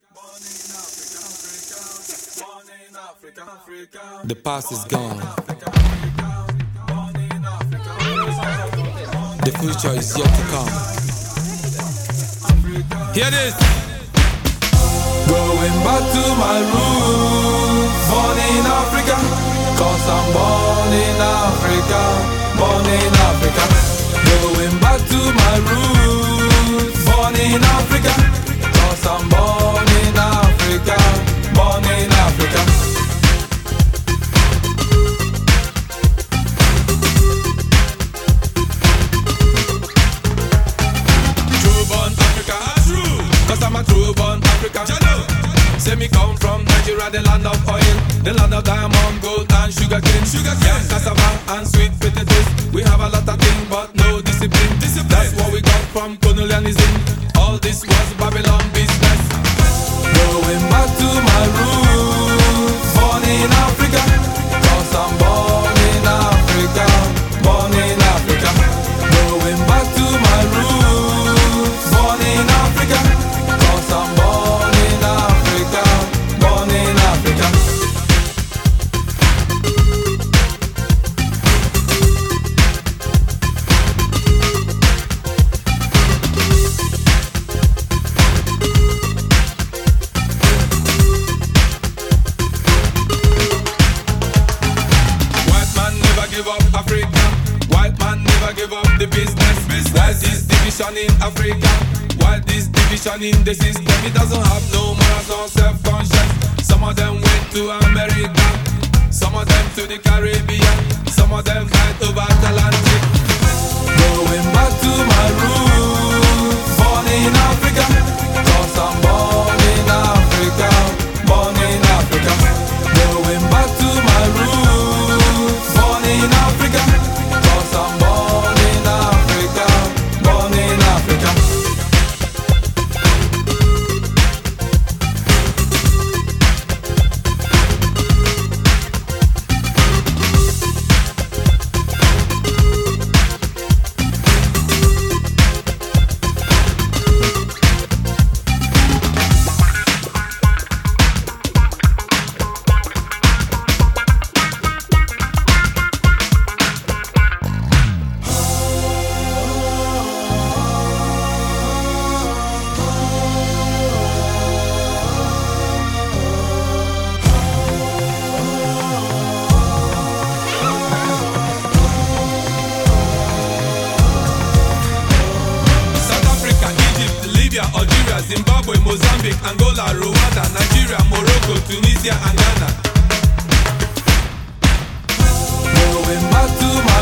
The past is gone. The future is yet to come. Hear this. Going back to my roots, born in Africa, 'cause I'm born in Africa, born in Africa. Going back to my roots, born in Africa, 'cause I'm born in Africa, born in Africa. True born Africa, true, 'cause I'm a true born Africa. Say me come from Nigeria, the land of oil, the land of diamond, gold and sugar cane. Yeah, cassava and sweet potatoes. We have a lot of things, but no discipline. That's what we got from colonialism. All this was Babylon business. Going back to my roots, born in Africa, 'cause I'm born in Africa, born in Africa. Going back to my roots, born in Africa, 'cause I'm born in Africa, born in Africa. White man never give up Africa. White man never give up the business. Why this division in Africa? Why this division in the system? It doesn't have no morals or self-conscience. Some of them went to America, some of them to the Caribbean, some of them died over Atlantic. Going back to my roots, born in Africa, 'cause I'm born in Africa, born in Africa. Going back to my roots, born in Africa, 'cause I'm born in Africa, born in Africa. Algeria, Zimbabwe, Mozambique, Angola, Rwanda, Nigeria, Morocco, Tunisia and Ghana. Going back to my